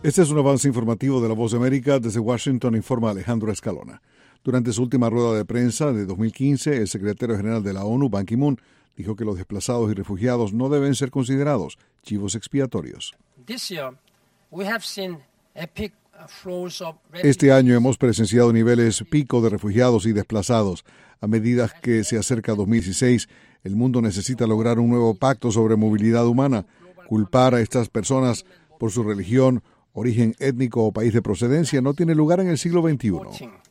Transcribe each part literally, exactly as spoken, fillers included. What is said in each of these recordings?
Este es un avance informativo de La Voz de América. Desde Washington informa Alejandro Escalona. Durante su última rueda de prensa de dos mil quince, el secretario general de la ONU, Ban Ki-moon, dijo que los desplazados y refugiados no deben ser considerados chivos expiatorios. Este año hemos presenciado niveles pico de refugiados y desplazados. A medida que se acerca dos mil dieciséis, el mundo necesita lograr un nuevo pacto sobre movilidad humana. Culpar a estas personas por su religión, origen étnico o país de procedencia no tiene lugar en el siglo veintiuno.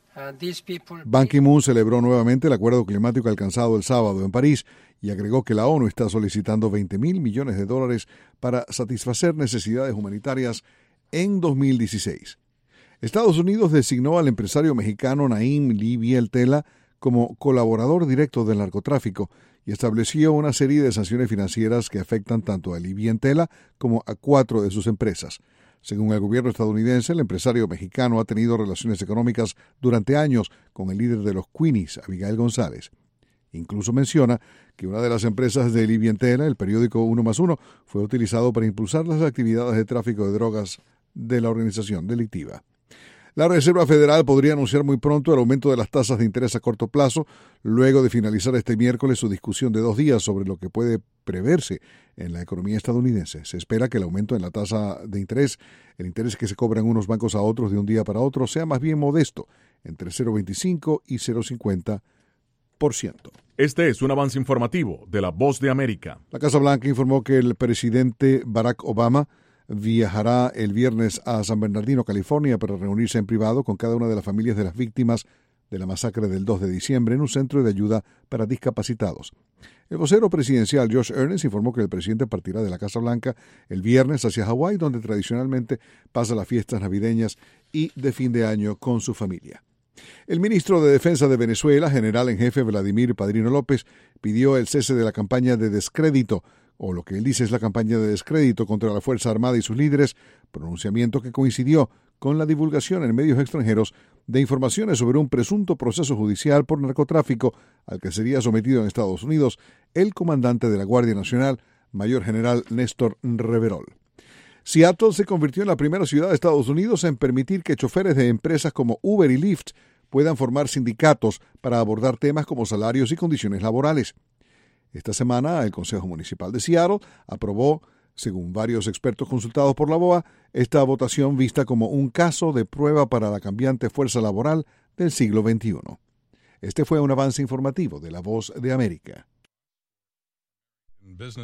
Ban Ki-moon celebró nuevamente el acuerdo climático alcanzado el sábado en París y agregó que la ONU está solicitando veinte mil millones de dólares para satisfacer necesidades humanitarias en dos mil dieciséis. Estados Unidos designó al empresario mexicano Naim Libiel Tela como colaborador directo del narcotráfico y estableció una serie de sanciones financieras que afectan tanto a Libiel Tela como a cuatro de sus empresas. Según el gobierno estadounidense, el empresario mexicano ha tenido relaciones económicas durante años con el líder de los Queenies, Abigail González. Incluso menciona que una de las empresas de Libiel Tela, el periódico Uno más Uno, fue utilizado para impulsar las actividades de tráfico de drogas de la organización delictiva. La Reserva Federal podría anunciar muy pronto el aumento de las tasas de interés a corto plazo, luego de finalizar este miércoles su discusión de dos días sobre lo que puede preverse en la economía estadounidense. Se espera que el aumento en la tasa de interés, el interés que se cobran unos bancos a otros de un día para otro, sea más bien modesto, entre cero punto veinticinco y cero punto cincuenta por ciento. Este es un avance informativo de La Voz de América. La Casa Blanca informó que el presidente Barack Obama viajará el viernes a San Bernardino, California, para reunirse en privado con cada una de las familias de las víctimas de la masacre del dos de diciembre en un centro de ayuda para discapacitados. El vocero presidencial Josh Earnest informó que el presidente partirá de la Casa Blanca el viernes hacia Hawái, donde tradicionalmente pasa las fiestas navideñas y de fin de año con su familia. El ministro de Defensa de Venezuela, general en jefe Vladimir Padrino López, pidió el cese de la campaña de descrédito, o lo que él dice es la campaña de descrédito contra la Fuerza Armada y sus líderes, pronunciamiento que coincidió con la divulgación en medios extranjeros de informaciones sobre un presunto proceso judicial por narcotráfico al que sería sometido en Estados Unidos el comandante de la Guardia Nacional, mayor general Néstor Reverol. Seattle se convirtió en la primera ciudad de Estados Unidos en permitir que choferes de empresas como Uber y Lyft puedan formar sindicatos para abordar temas como salarios y condiciones laborales. Esta semana, el Consejo Municipal de Seattle aprobó, según varios expertos consultados por la B O A, esta votación vista como un caso de prueba para la cambiante fuerza laboral del siglo veintiuno. Este fue un avance informativo de La Voz de América.